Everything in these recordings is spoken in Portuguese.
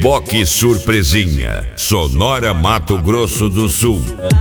Reboque Surpresinha, Sonora, Mato Grosso do Sul.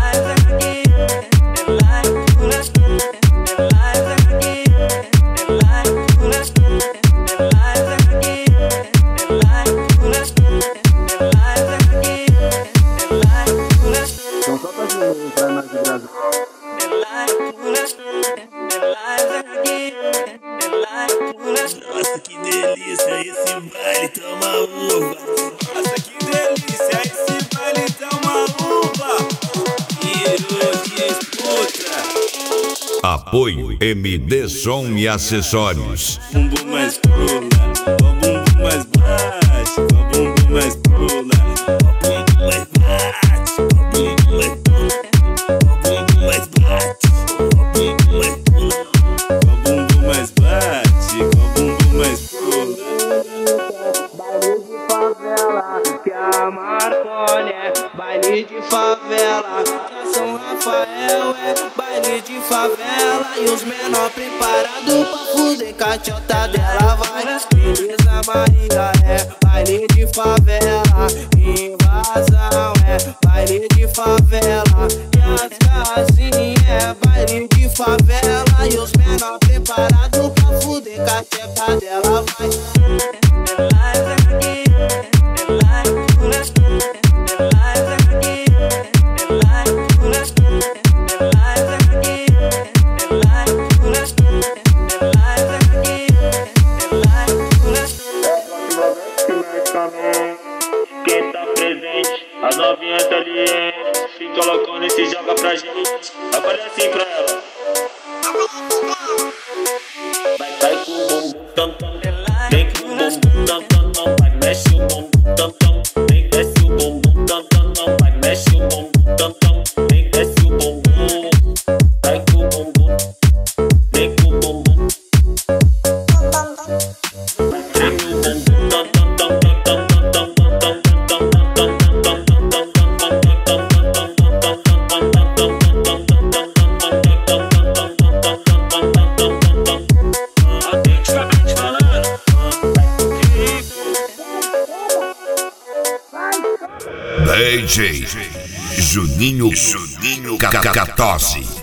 Nossa, que delícia, esse baile tá uma uva. Nossa, que delícia, esse baile tá uma uva. Que escuta. Apoio MD Som e Acessórios. Bumbum mais pula, ó bumbum mais bate, ó bumbum mais pula, ó bumbum mais bate, ó bumbum mais pula, ó bumbum mais bate, ó bumbum mais pula, ó bumbum mais bate, ó bumbum mais pula. Baile de favela, que a Marconi é baile de favela, que a São Rafael é baile de favela. E os menor preparados pra fuder com a tchota dela vai. Beleza Maria é baile de favela, invasão é baile de favela, e as casinhas é baile de favela. E os menor preparados pra fuder com a tchota dela vai. Quem tá presente, as novinhas tá ali, se colocando e se joga pra gente. Agora assim pra ela. Vai com o bumbum tam tam, vem com o bumbum tam tam tam, vai mexe o bumbum tam tam, vem desce o bumbum tam tam tam, vai mexe o bumbum tam tam, vem desce o bumbum, vai com o bumbum, vem com o bumbum, vem com o bumbum tam tam tam tam tam. DJ Juninho Catose.